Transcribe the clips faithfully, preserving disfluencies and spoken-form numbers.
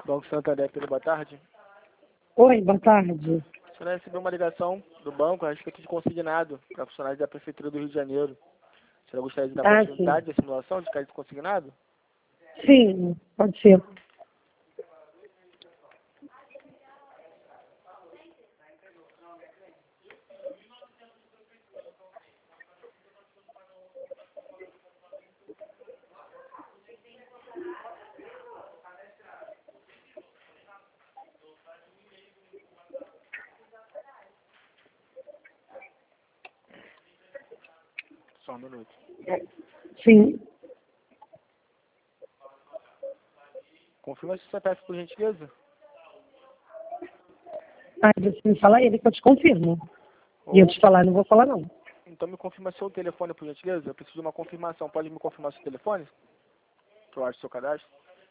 Banco Santander, Pedro, boa tarde. Oi, boa tarde. A senhora recebeu uma ligação do banco a respeito de consignado para funcionários da Prefeitura do Rio de Janeiro. A senhora gostaria de dar Ah, continuidade da simulação de crédito consignado? Sim, pode ser. Só um minuto. Sim. Confirma se o C P F, por gentileza. Ah, você me fala ele que eu te confirmo. E eu te falar, não vou falar não. Então me confirma seu telefone, por gentileza. Eu preciso de uma confirmação. Pode me confirmar seu telefone? Que eu acho seu cadastro.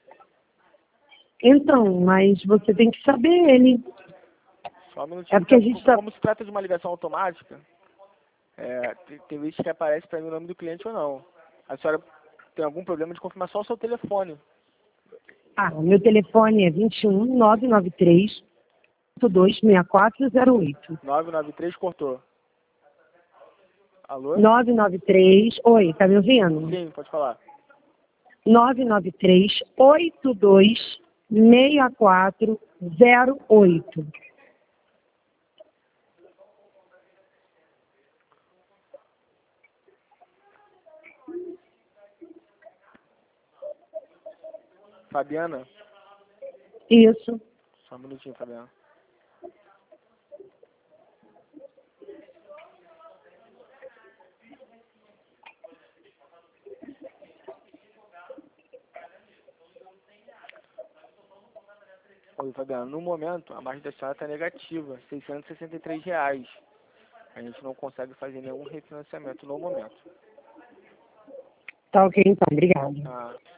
Então, mas você tem que saber ele. Só um minutinho. É porque a Então, gente tá... como se trata de uma ligação automática, é, tem, tem vezes que aparece para mim o nome do cliente ou não. A senhora tem algum problema de confirmar só o seu telefone. Ah, o meu telefone é vinte e um, nove nove três, oito dois seis quatro zero oito. nove nove três cortou. Alô? nove nove três... Oi, tá me ouvindo? Sim, pode falar. nove nove três, oito dois seis quatro zero oito. Fabiana? Isso. Só um minutinho, Fabiana. Oi, Fabiana. No momento, a margem da senhora está negativa, seiscentos e sessenta e três reais. A gente não consegue fazer nenhum refinanciamento no momento. Tá ok, então. Obrigada. Ah.